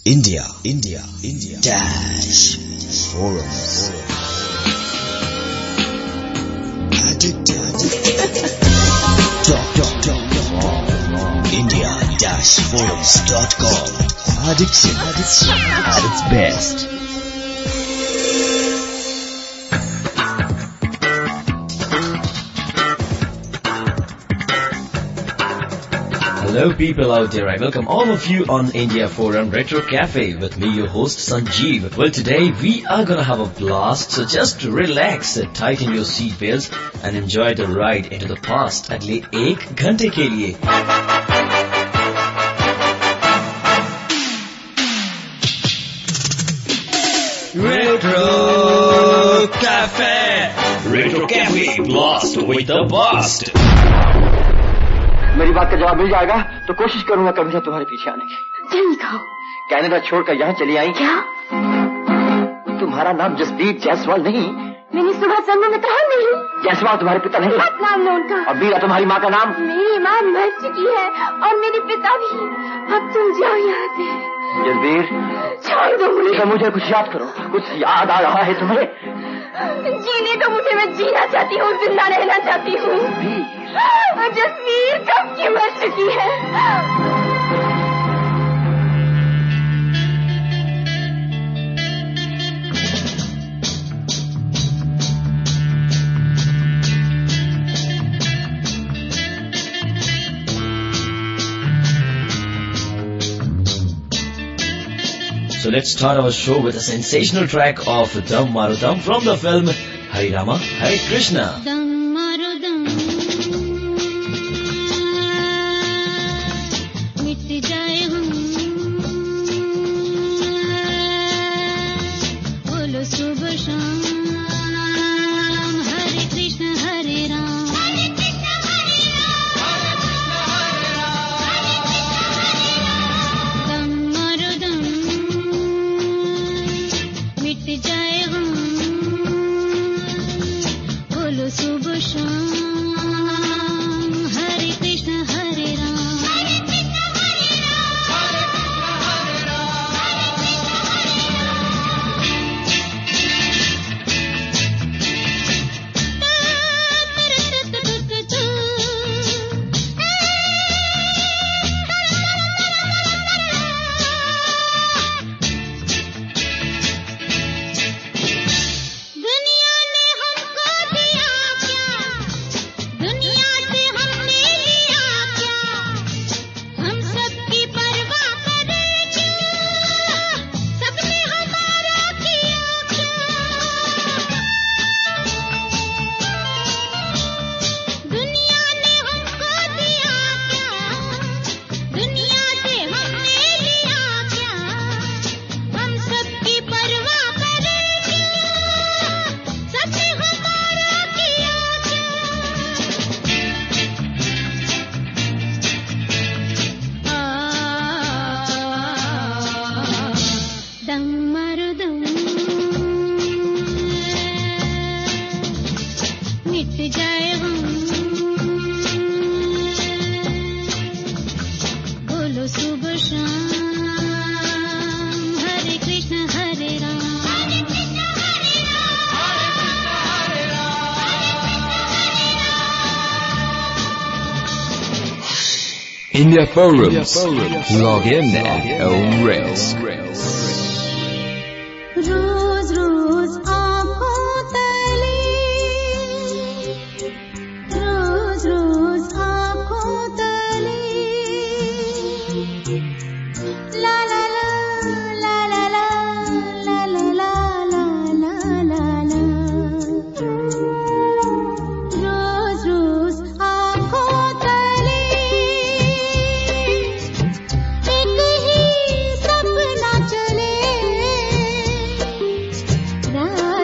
India dash forums. India-forums.com. Addiction at its best. Hello people out there, I welcome all of you on India Forum Retro Cafe with me, your host Sanjeev. Well, today we are gonna have a blast, so just relax, tighten your seat belts and enjoy the ride into the past अगले 1 घंटे के लिए. Retro Cafe blast with the past. मेरी बात का जवाब मिल जाएगा तो कोशिश करूंगा कभी ना तुम्हारे पीछे आने की. जल्दी कहो. कनाडा छोड़कर यहाँ चली आई. क्या? तुम्हारा नाम जसबीर जायसवाल नहीं? मैंने सुबह समूह में कहा नहीं. जायसवाल तुम्हारे पिता नहीं? बहुत नाम है उनका. और बीरा तुम्हारी माँ का नाम? मेरी माँ मर चुकी है और मेरे पिता भी. अब तुम जाओ यहाँ से. जसबीर छोड़ दो मुझे. मुझे कुछ याद करो. कुछ याद आ रहा है तुम्हें? जीने तो मुझे, मैं जीना चाहती हूँ, जिंदा रहना चाहती हूँ. जसबीर कब की मर चुकी है. So let's start our show with a sensational track of Dam Maro Dam from the film Hare Rama Hare Krishna. India Forums. Log in at your own risk. रोज रोज आँखों तले, रोज रोज आँखों तले, ला ला ला ला ला ला ला ला ला ला ला ला. रोज रोज आँखों तले एक ही सपना चले.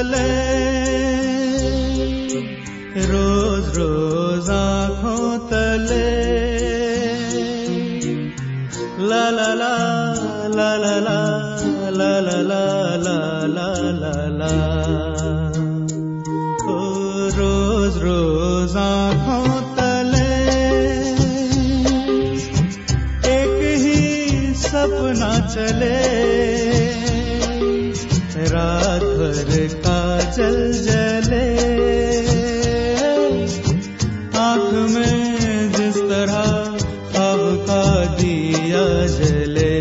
तले, रोज रोज आँखों तले, ला ला ला ला ला ला ला ला ला ला ला ला ला, ओ रोज रोज आँखों तले एक ही सपना चले, रात भर काजल जले, आँख में जिस तरह ख्वाब का दिया जले,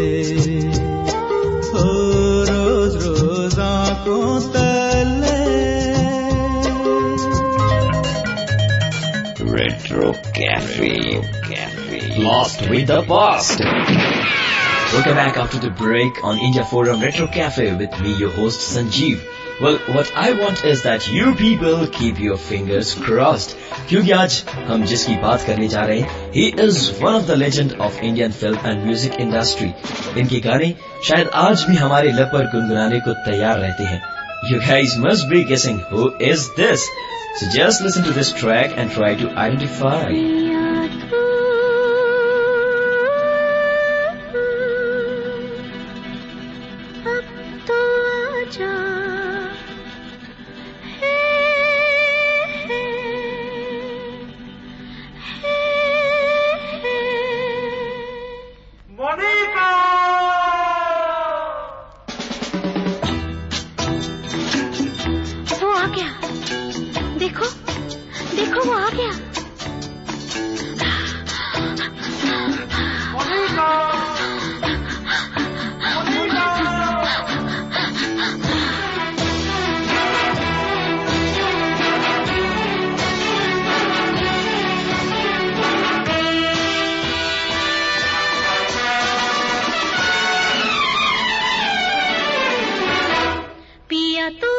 ओ रोज रोज आँखों तले। Retro Cafe. Lost with the past. Welcome back after the break on India Forum Retro Cafe with me, your host Sanjeev. Well, what I want is that you people keep your fingers crossed. क्योंकि आज हम जिसकी बात करने जा रहे हैं, he is one of the legend of Indian film and music industry. इनके गाने शायद आज भी हमारे लब पर गुनगुनाने को तैयार रहते हैं. You guys must be guessing who is this. So just listen to this track and try to identify. देखो वो आ गया। पिया तू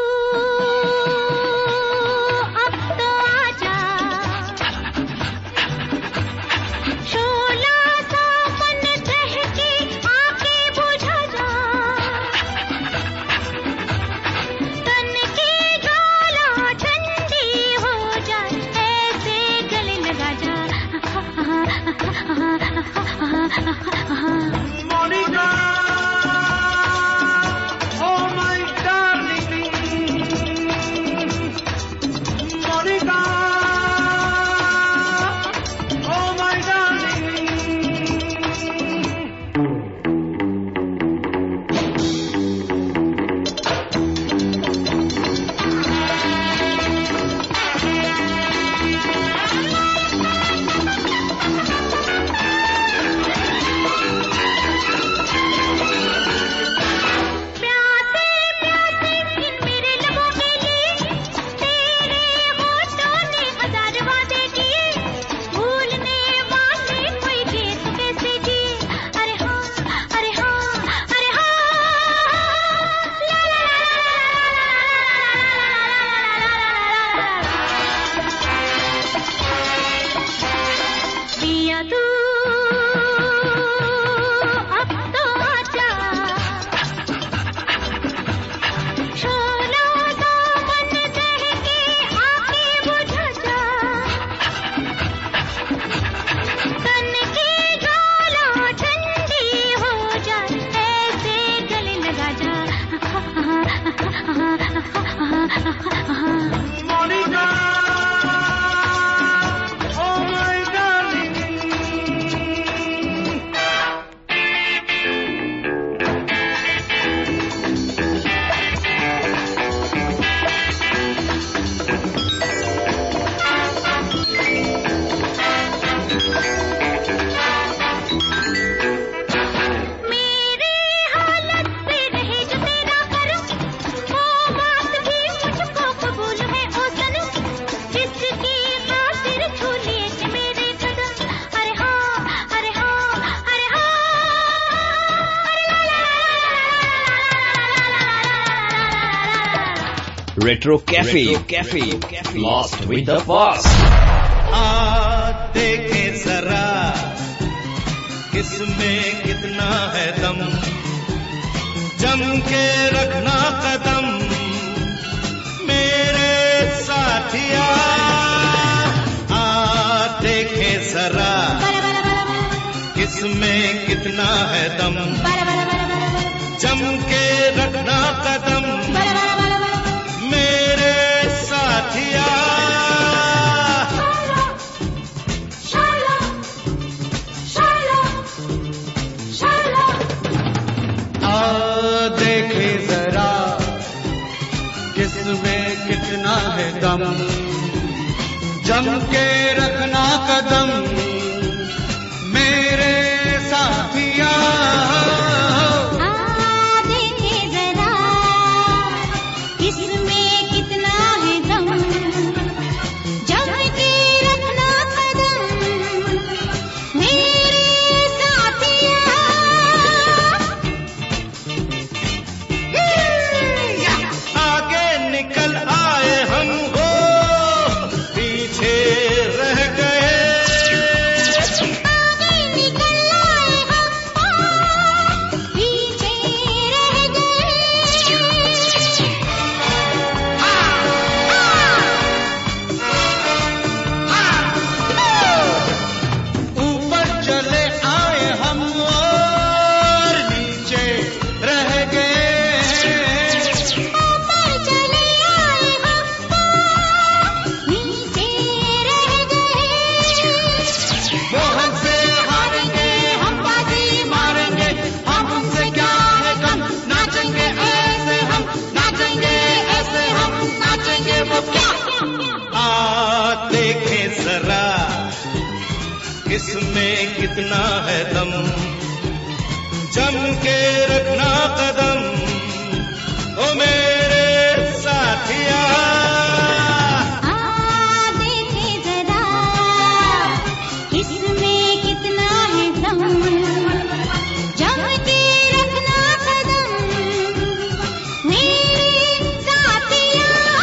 Retro Cafe. Lost with the past. देखे जरा किसमें कितना है दम, जम के रखना कदम, किसमें कितना है दम, जम के रखना कदम मेरे साथिया। आ देखे जरा किसमें कितना है दम, जम के रखना कदम मेरे साथिया। देखे जरा किसमें कितना है दम, जम के रखना कदम मेरे साथिया। आगे निकल आए हम हो, पीछे रह गए। किसमें कितना है दम, जम के रखना कदम ओ मेरे साथिया। देखे जरा किसमें कितना है दम, जम के रखना कदम मेरे साथिया।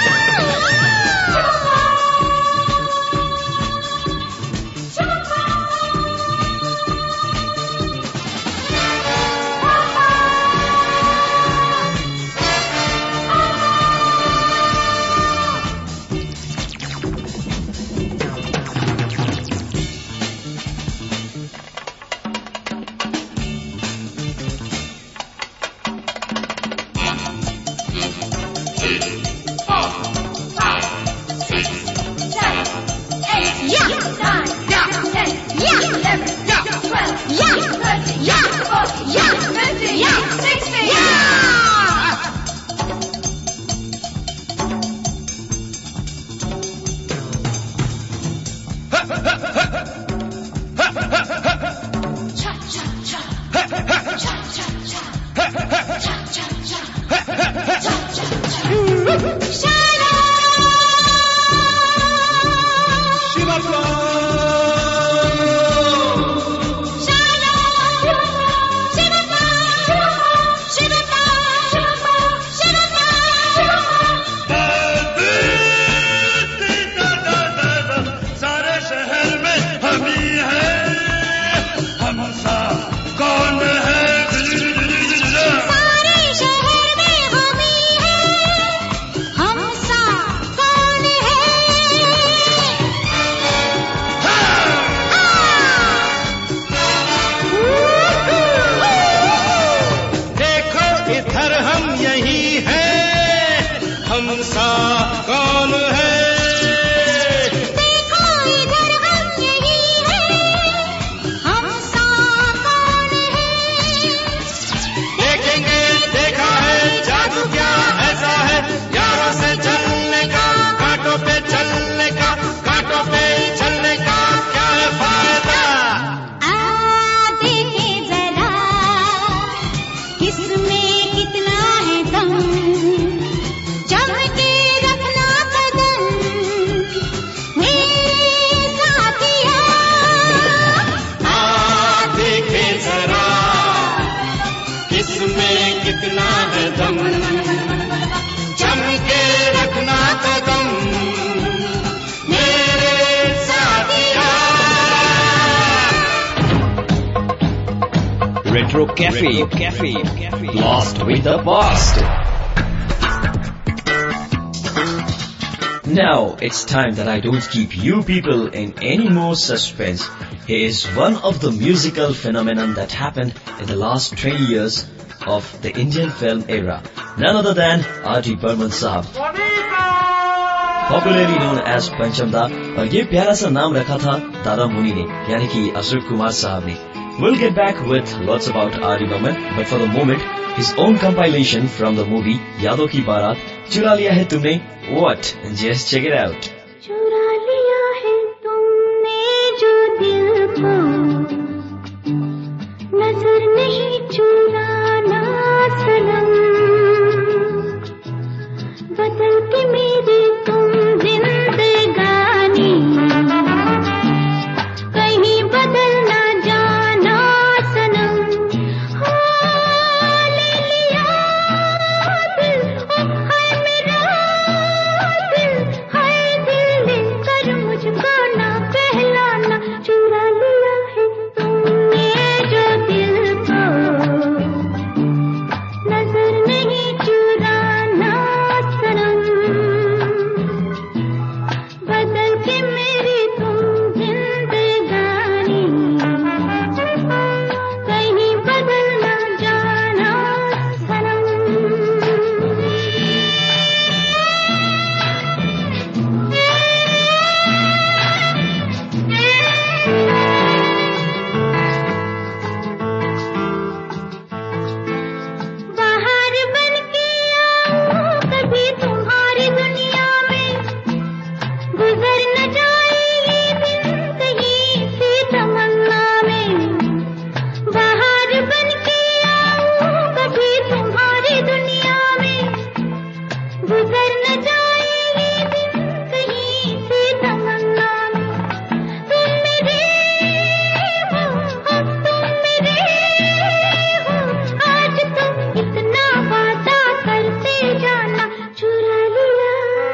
Retro Cafe. Lost with the past. now it's time that I don't keep you people in any more suspense. He is one of the musical phenomenon that happened in the last 20 years of the Indian film era. None other than R.D. Burman Sahab, popularly known as Pancham Da, और ये प्यारा सा नाम रखा था दादा मुनि ने, यानी कि अशोक कुमार साहब ने. We'll get back with lots about R.D. Burman, but for the moment, his own compilation from the movie यादों की बारात, चुरा लिया है तुमने. What? Just check it out. चुरा लिया है तुमने जो दिल को, नजर नहीं चुराना सनम, बदल के मेरी तुम जिंदगानी, कहीं बदल ना जाना सनम. हाँ ले लिया दिल, हाय मेरा दिल, हाय दिल लेकर मुझको ना पहलाना. चुरा लिया है तुमने जो दिल को, नजर नहीं चुराना सनम, बदल के मेरी तुम जिंदगानी, कहीं बदल ना जाना सनम. बाहर बन के आऊं कभी तुम्हारी दुनिया में, गुजर न जाए ये दिन कहीं सी तमन्ना में. बाहर बन के आऊं कभी तुम्हारी दुनिया में, गुजर न जाए ये दिन कहीं सी तमन्ना में. तुम मेरे हो, तुम मेरे हो, आज तुम इतना वादा करते जाना. चुरा लिया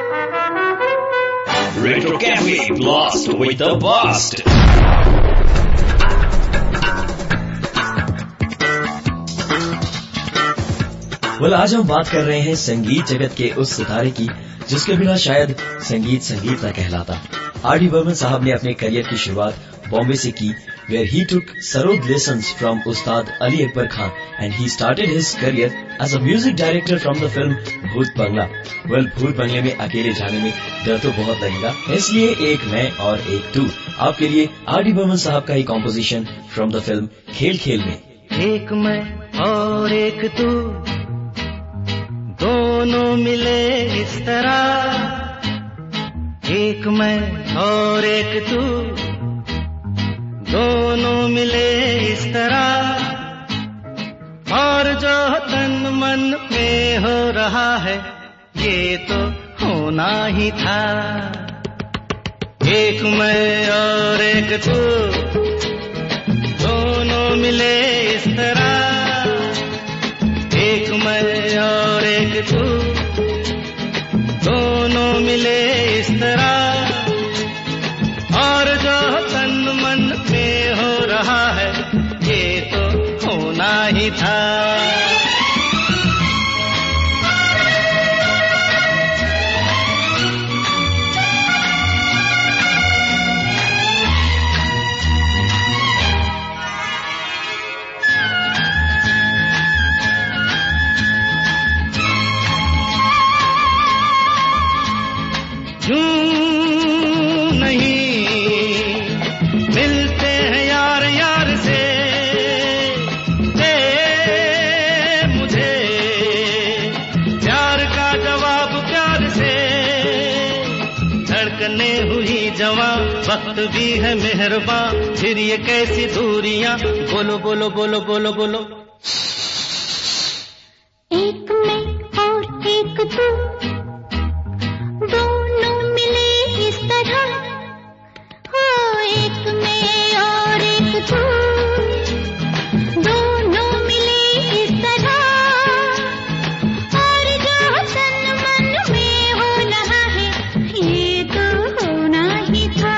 Retro Cafe Blast with the Blast. Well, आज हम बात कर रहे हैं संगीत जगत के उस सितारे की जिसके बिना शायद संगीत संगीत न कहलाता. R.D. Burman साहब ने अपने करियर की शुरुआत बॉम्बे से की, where he took sarod lessons from Ustad Ali Akbar Khan and he started his career as a music director from the film भूत बंगला. Well, भूत बंगले में अकेले जाने में डर तो बहुत लगेगा, इसलिए एक मैं और एक तू आपके लिए R.D. Burman साहब का ही कॉम्पोजिशन from the film खेल खेल में. एक मैं और एक तू, दोनों मिले इस तरह, एक मैं और एक तू, दोनों मिले इस तरह, और जो तन मन में हो रहा है ये तो होना ही था. एक मैं और एक तू, दोनों मिले इस तरह, एक मैं और एक तू, दोनों मिले इस तरह, और जो तन मन में हो रहा है ये तो होना ही था. वक्त भी है मेहरबान, फिर ये कैसी दूरियां, बोलो बोलो बोलो बोलो बोलो. एक मैं और एक तू, दोनों मिले इस तरह, हो एक मैं और एक तू, दोनों मिले इस तरह, और जो तन मन में हो रहा है ये तो होना ही था.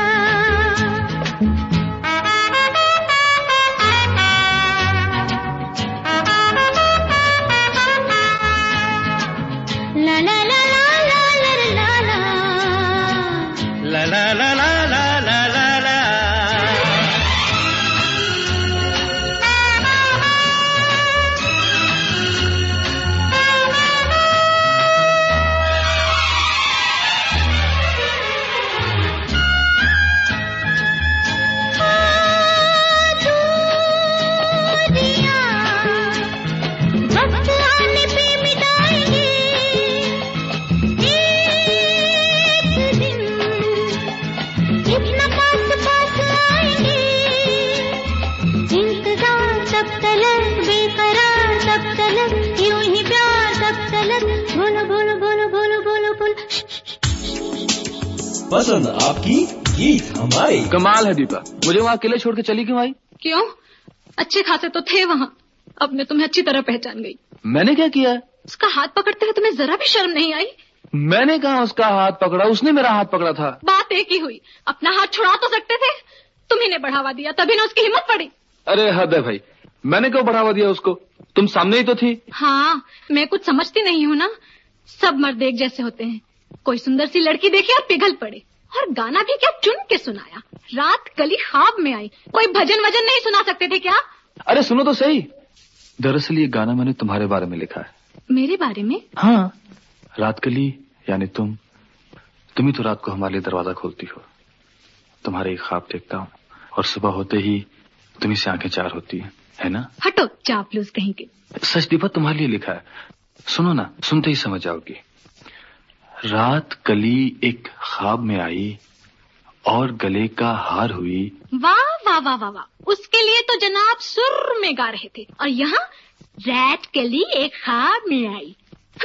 पसंद आपकी, गीत हमारे। कमाल है दीपा, मुझे वहाँ अकेले छोड़ के चली क्यों आई? क्यों? अच्छे खासे तो थे वहाँ। अब मैं तुम्हें अच्छी तरह पहचान गई। मैंने क्या किया? उसका हाथ पकड़ते हुए तुम्हें जरा भी शर्म नहीं आई? मैंने कहा उसका हाथ पकड़ा, उसने मेरा हाथ पकड़ा था। बात एक ही हुई। अपना हाथ छुड़ा तो सकते थे, तुम्ही ने बढ़ावा दिया, तभी ना उसकी हिम्मत पड़ी। अरे हद है भाई, मैंने क्यों बढ़ावा दिया उसको? तुम सामने ही तो थी। हाँ, मैं कुछ समझती नहीं हूँ ना। सब मर्द एक जैसे होते हैं। कोई सुंदर सी लड़की देखी और पिघल पड़े। और गाना भी क्या चुन के सुनाया। रात कली ख्वाब में आई। कोई भजन वजन नहीं सुना सकते थे क्या? अरे सुनो तो सही, दरअसल ये गाना मैंने तुम्हारे बारे में लिखा है। मेरे बारे में? हाँ, रात कली यानी तुम ही तो रात को हमारे लिए दरवाजा खोलती हो। तुम्हारे एक ख्वाब देखता हूँ और सुबह होते ही तुम्ही से आंखें चार होती है ना? हटो चापलूस कहीं के। सच दीपा, तुम्हारे लिए लिखा है। सुनो ना, सुनते ही समझ जाओगी। रात कली एक ख्वाब में आई और गले का हार हुई। वाह वाह वाह वाह वाह, उसके लिए तो जनाब सुर में गा रहे थे और यहाँ रात कली एक ख्वाब में आई।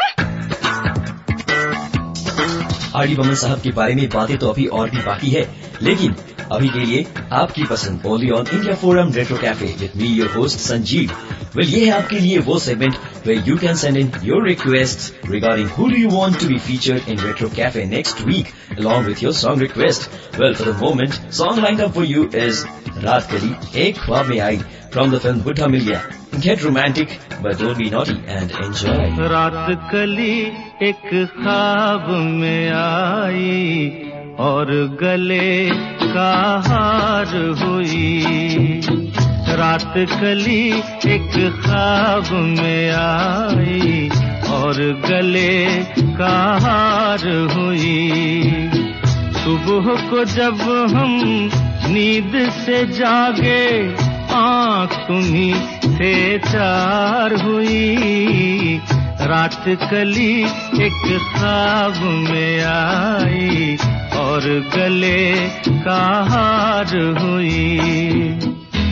आर डी बर्मन साहब के बारे में बातें तो अभी और भी बाकी है, लेकिन अभी के लिए आपकी पसंद only on India forum retro cafe with me your host Sanjeev. Well, ये है आपके लिए वो segment where you can send in your requests regarding who do you want to be featured in Retro Cafe next week along with your song request. Well, for the moment, song lined up for you is Raat Kali Ek Khwab Mein Aayi from the film Buddha Mil Gaya. Get romantic, but don't be naughty and enjoy. रात कली एक ख्वाब में आई और गले का हार हुई। रात कली एक ख्वाब में आई और गले का हार हुई। सुबह को जब हम नींद से जागे आँख तुम्ही से चार हुई। रात कली एक ख्वाब में आई और गले का हार हुई।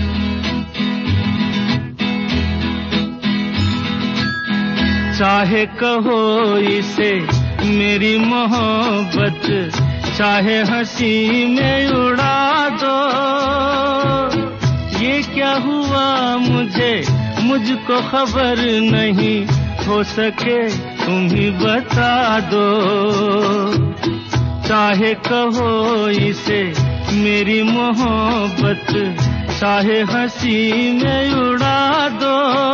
चाहे कहो इसे मेरी मोहब्बत, चाहे हंसी में उड़ा दो। ये क्या हुआ मुझको खबर नहीं, हो सके तुम ही बता दो। चाहे कहो इसे मेरी मोहब्बत, चाहे हंसी में उड़ा दो।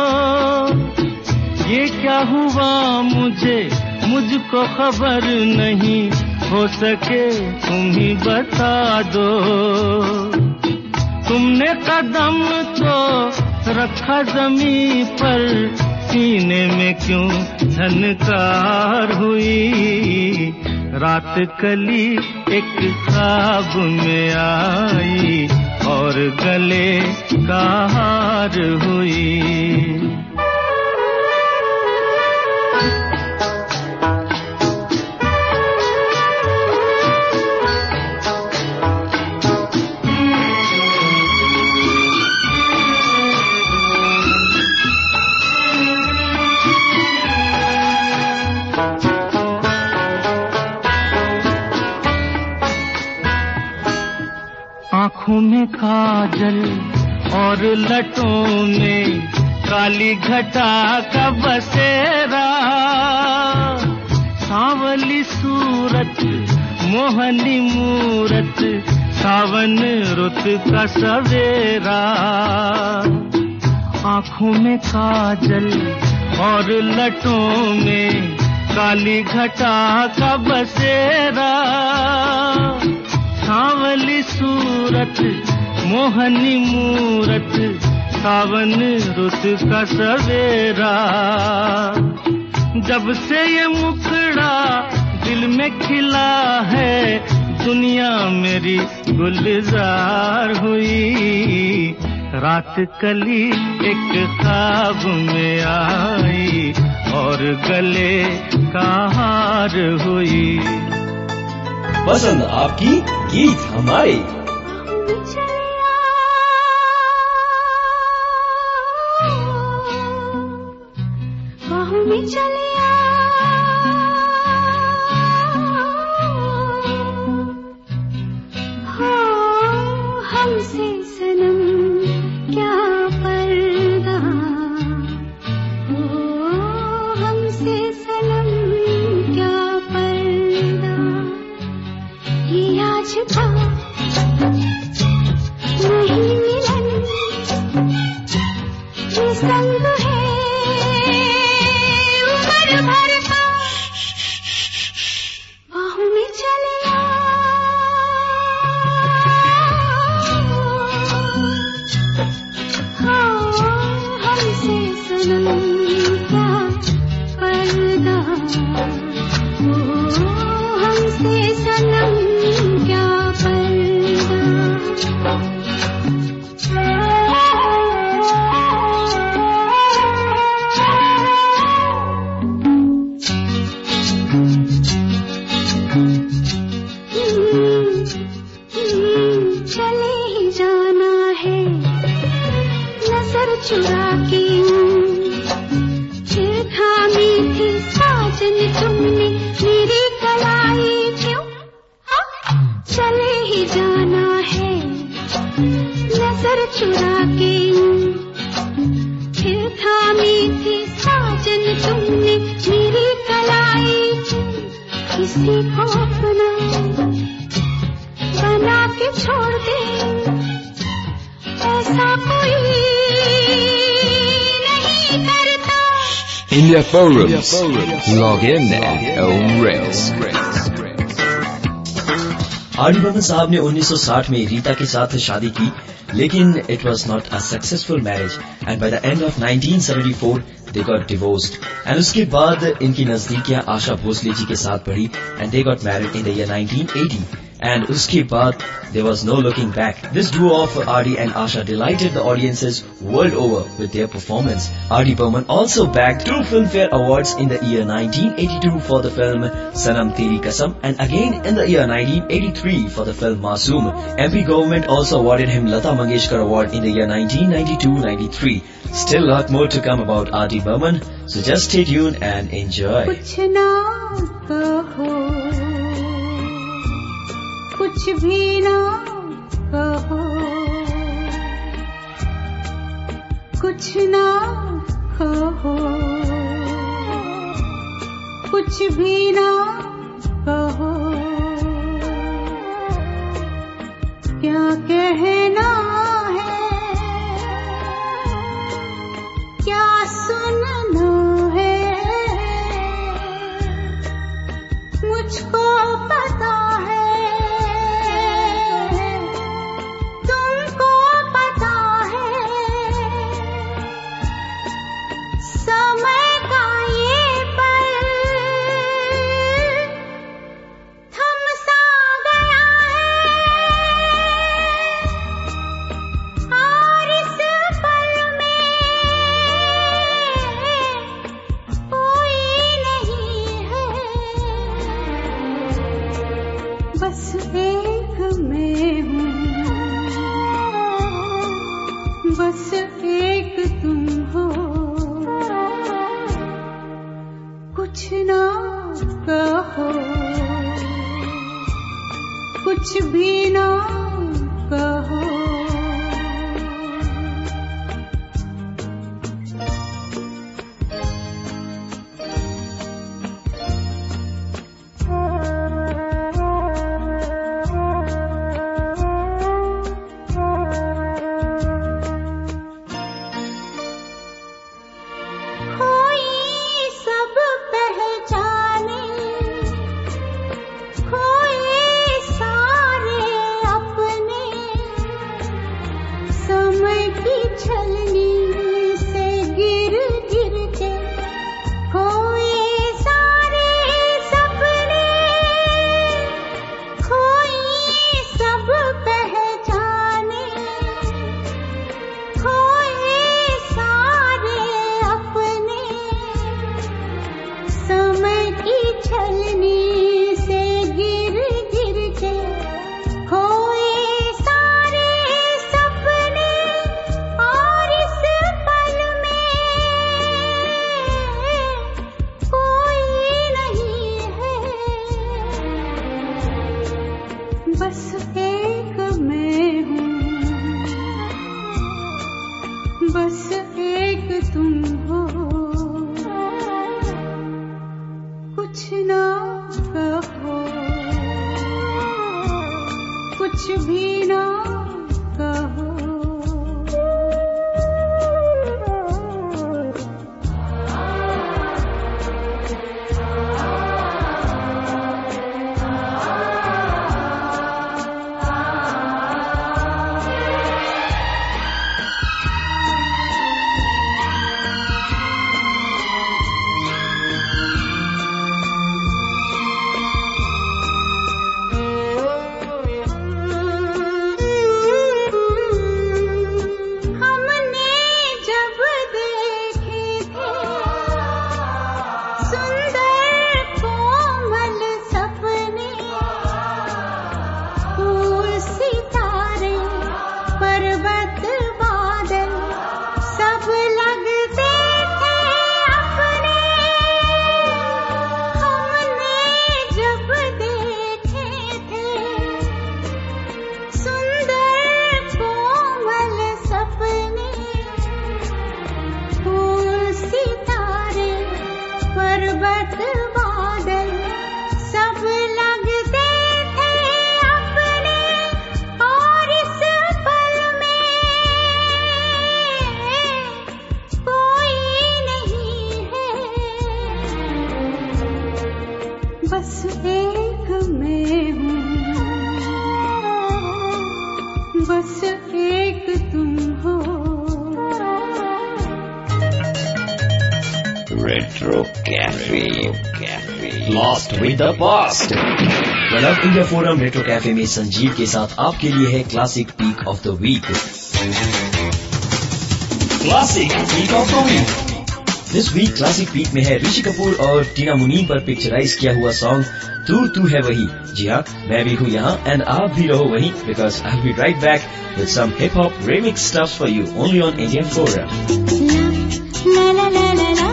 ये क्या हुआ मुझको खबर नहीं, हो सके तुम ही बता दो। तुमने कदम तो रखा ज़मीं पर, सीने में क्यों झनकार हुई। रात कली एक ख्वाब में आई और गले का हार हुई। आँखों में काजल और लटों में काली घटा का बसेरा। सांवली सूरत मोहनी मूरत, सावन रुत का सवेरा। आँखों में काजल और लटों में काली घटा का बसेरा। सांवली सूरत मोहनी मूरत, सावन रुत का सवेरा। जब से ये मुखड़ा दिल में खिला है, दुनिया मेरी गुलजार हुई। रात कली एक ख्वाब में आई और गले का हार हुई। पसंद आपकी, गीत हमारे। बाहों में चलिया संग है उम्र भर का, बाहों में चले हमसे सनम क्या पर्दा, हमसे सनम क्या चले ही जाना है नजर चुरा के, फिर थामी थी साजन तुमने मेरी कलाई क्यों, चले ही जाना है नजर चुरा के, फिर थामी थी साजन तुमने मेरी कलाई, किसी को अपना बना के छोड़ दे ऐसा कोई नहीं करता। India Forums. Log in at ORails. R D Burman साहब ने 1960 में रीता के साथ शादी की, लेकिन it was not a successful marriage and by the end of 1974 they got divorced. And उसके बाद इनकी नजदीकियां आशा भोसले जी के साथ बढ़ी and they got married in the year 1980 and uske baad there was no looking back. This duo of R.D. and Asha delighted the audiences world over with their performance. R.D. Burman also bagged 2 Filmfare Awards in the year 1982 for the film Sanam Teri Kasam and again in the year 1983 for the film Masoom. MP government also awarded him Lata Mangeshkar Award in the year 1992-93. Still lot more to come about R.D. Burman, so just stay tuned and enjoy. कुछ ना कहो, कुछ भी ना कहो, कुछ ना कहो, कुछ भी ना कहो, क्या कहना है, क्या सुनना है, मुझको पता है, बस एक तुम हो, कुछ ना कहो, कुछ भी ना कहो। पर्वत बादल सब लगते थे अपने, और इस पल में कोई नहीं है, बस एक मैं हूँ, बस एक तुम हो। Retro Cafe. Lost with the past. Well, अब इंडिया फोरम रेट्रो कैफे में संजीव के साथ आपके लिए है classic pick of the week. Classic pick of the week. This week classic pick में है ऋषि कपूर और टीना मुनीम पर पिक्चराइज किया हुआ सॉन्ग तू है वही। जी हाँ, मैं भी हूँ यहाँ एंड आप भी रहो वहीं, because I will be right back with some hip hop remix stuffs for you only on India forum. La la la la la.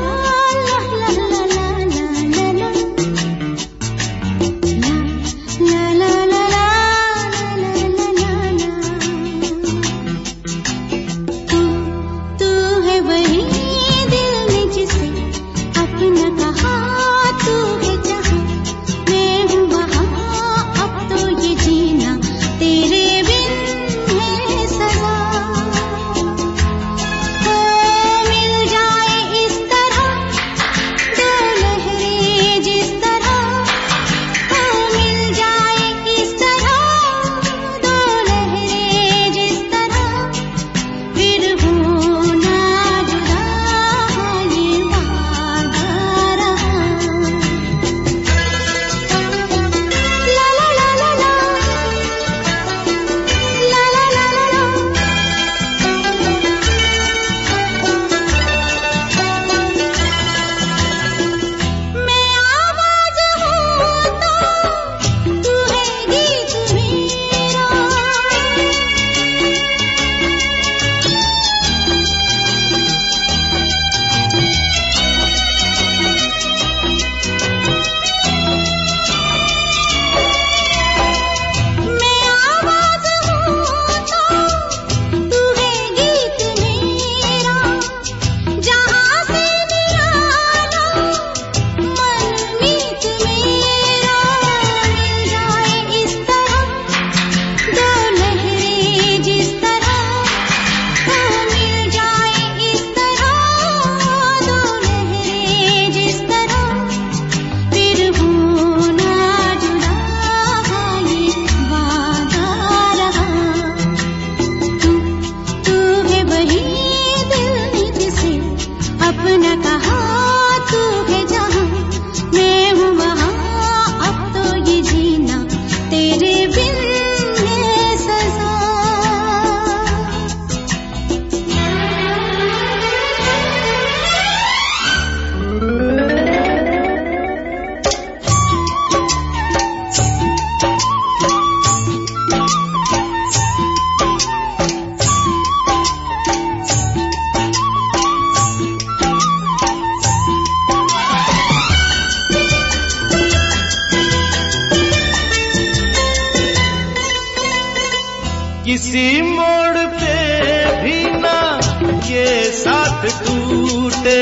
किसी मोड़ पे भी ना ये साथ टूटे,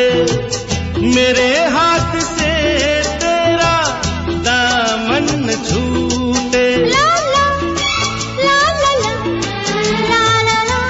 मेरे हाथ से तेरा दामन छूटे। ला ला ला ला ला ला ला ला।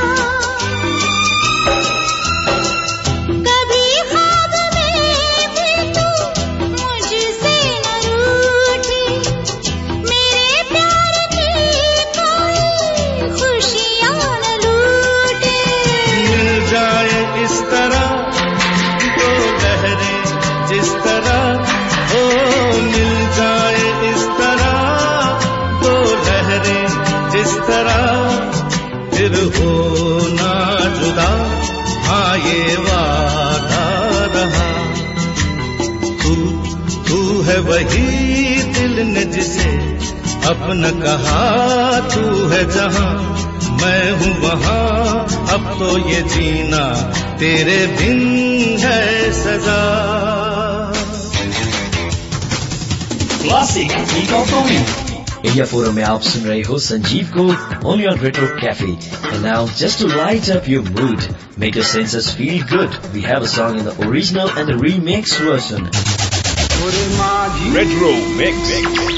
कभी ख्वाब में भी तू मुझसे न रूठी, मेरे प्यार की कोई खुशियाँ न लूटे। मिल जाए इस तरह दो लहरें जिस तरह, ओ मिल जाए इस तरह दो लहरें जिस तरह, फिर हो ना जुदा, हाँ ये वादा रहा। तू है वही दिल ने जिसे अपना कहा, तू है जहाँ मैं हूँ वहाँ, अब तो ये जीना तेरे बिन है सजा। Classic pick of the week. India forum में आप सुन रहे हो संजीव को only on retro cafe. And now just to light up your mood, make your senses feel good, we have a song in the original and the remix version. Retro Mix.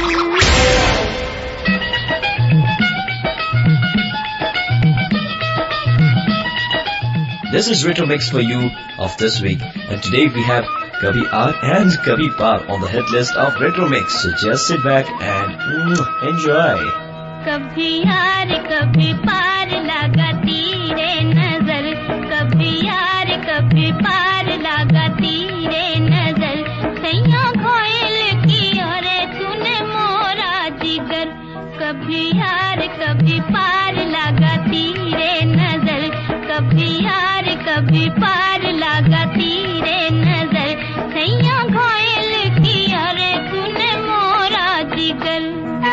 This is Retro Mix for you of this week, and today we have Kabhi Aar and Kabhi Paar on the hit list of Retro Mix. So just sit back and enjoy. कभी यार कभी पार लगाती रे नजर, कभी यार कभी पार लगाती रे नजर, सैया घोयल की और तूने मोरा जिगर, कभी यार कभी पार लगाती रे नजर, कभी यार कभी पार लगाती रे नजर, सैया घोयल की और तूने मोरा जिगर.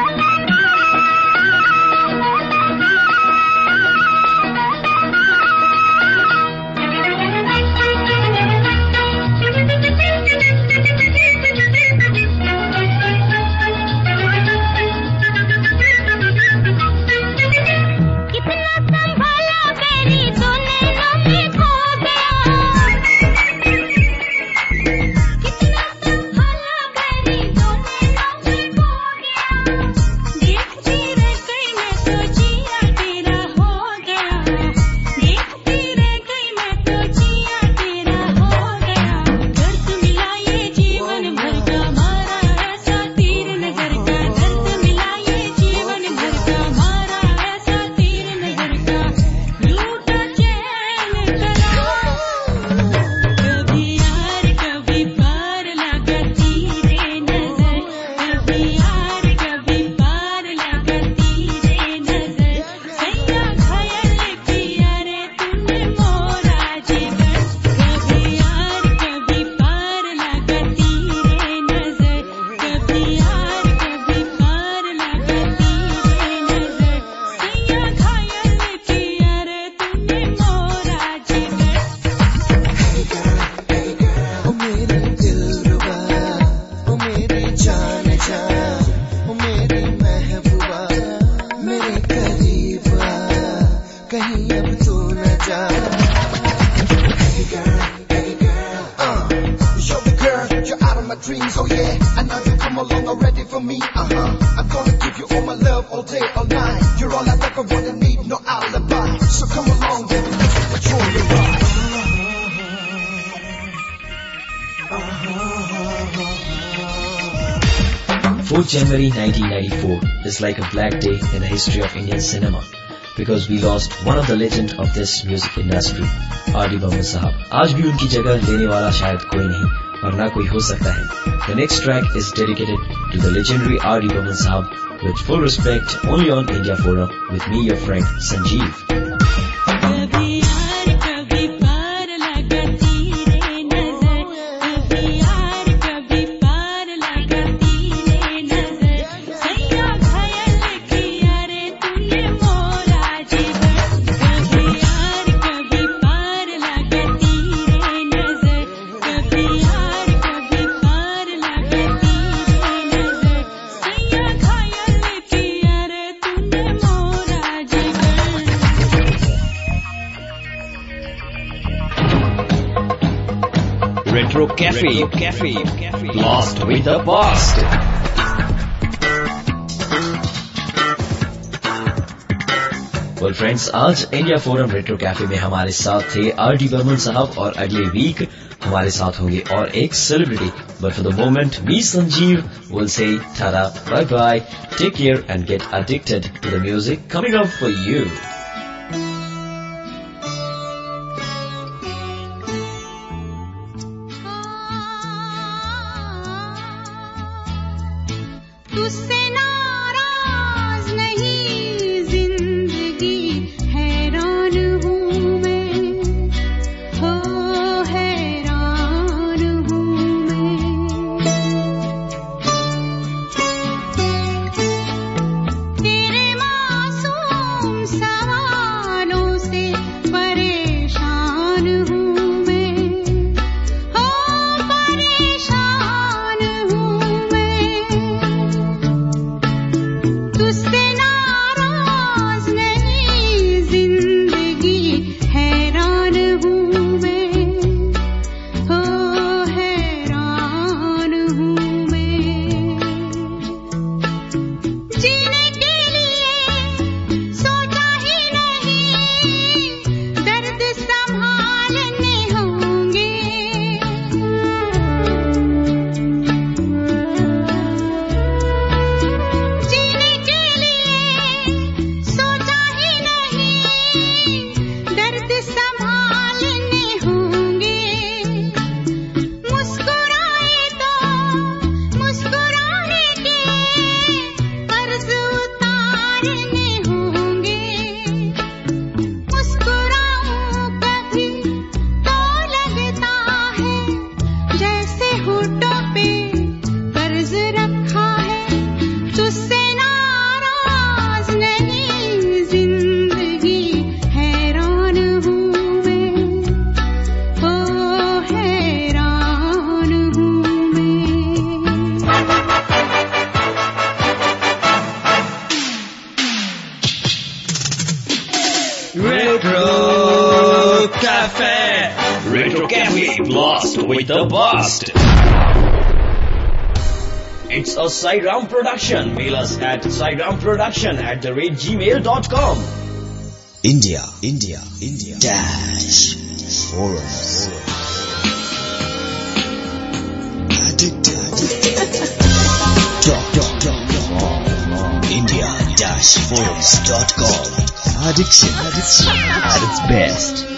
January 1994 is like a black day in the history of Indian cinema because we lost one of the legend of this music industry, R.D. Burman Sahab. आज भी उनकी जगह लेने वाला शायद कोई नहीं और ना कोई हो सकता है. The next track is dedicated to the legendary R.D. Burman Sahab with full respect only on India Forum with me, your friend Sanjeev. Retro Cafe. Lost with the past. Well friends, आज India forum retro cafe में हमारे साथ थे R.D. Burman साहब और अगले week हमारे साथ होंगे और एक celebrity. But for the moment, me Sanjeev will say tada, bye bye, take care and get addicted to the music coming up for you. Retro Cafe, blast with the past. It's a Sairam production. Mail us at sairamproduction@gmail.com. India dash forums. India-forums.com. Addiction at its best.